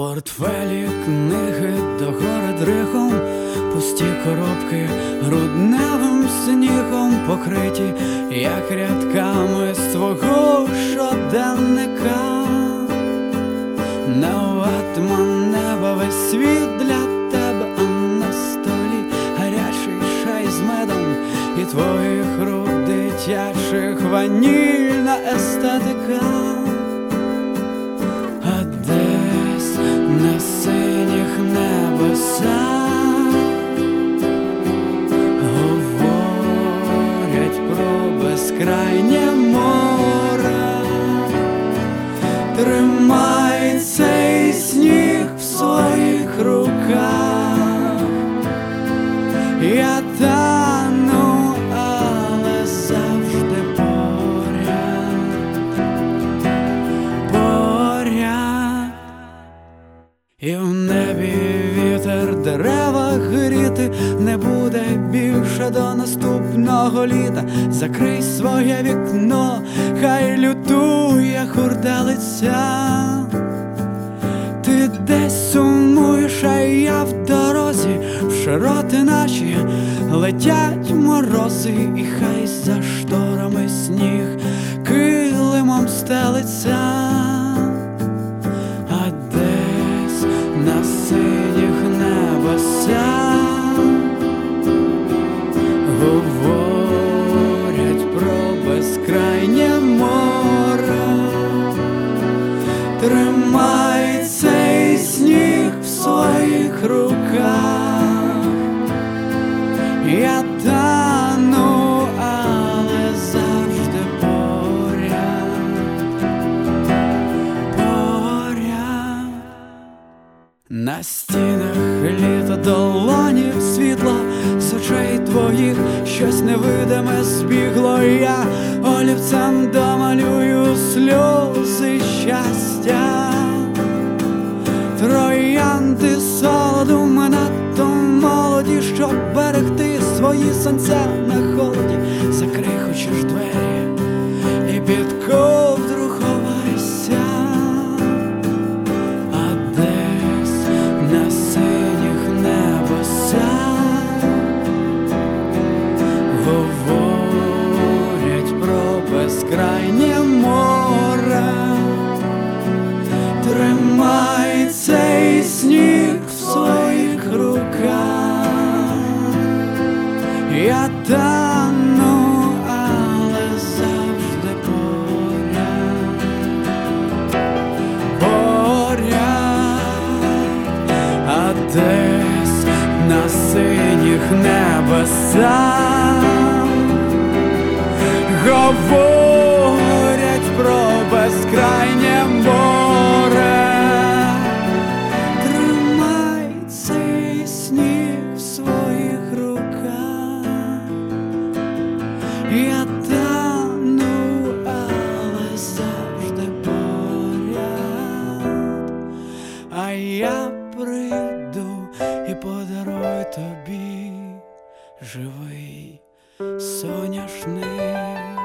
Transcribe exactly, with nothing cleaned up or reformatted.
Портфелі, книги догори дрихом, пусті коробки грудневим снігом покриті, як рядками з твого щоденника. Не ватма неба весь світ для тебе, а на столі гарячий чай з медом і твоїх рук дитячих ванільна естетика. А десь на синіх небесах говорять про безкрайнє море. Тримай цей сніг в своїх руках. Я тану, але завжди поряд, поряд. І в небі вітер дерева гріти не буде більше до наступного літа. Закрий своє вікно, хай лютує хурделиця. Ти десь сумуєш, а я в дорозі, в широти наші летять морози, і хай за шторами сніг килимом стелиться. А десь на синіх небесах говорять про безкрайнє море. Тримай цей сніг в своїх руках. Я тану, але завжди поряд, поряд. На стінах літо долонів світло, з очей твоїх щось невидиме збігло. Я олівцем домалюю сльози щастя. Троянди солоду, ми надто молоді, щоб берегти свої сонця на холоді. Закрий хочеш двері і під ковдру ховайся. А десь на синіх небесах говорять про безкрайнє море. Тримай цей сніг в своїх руках. Я тану, але завжди поряд, поряд. А десь на синіх небесах говорять про безкрайнє море. Тримай цей сніг в своїх руках. Я тану, але завжди поряд. А я прийду і подарую тобі живий соняшник.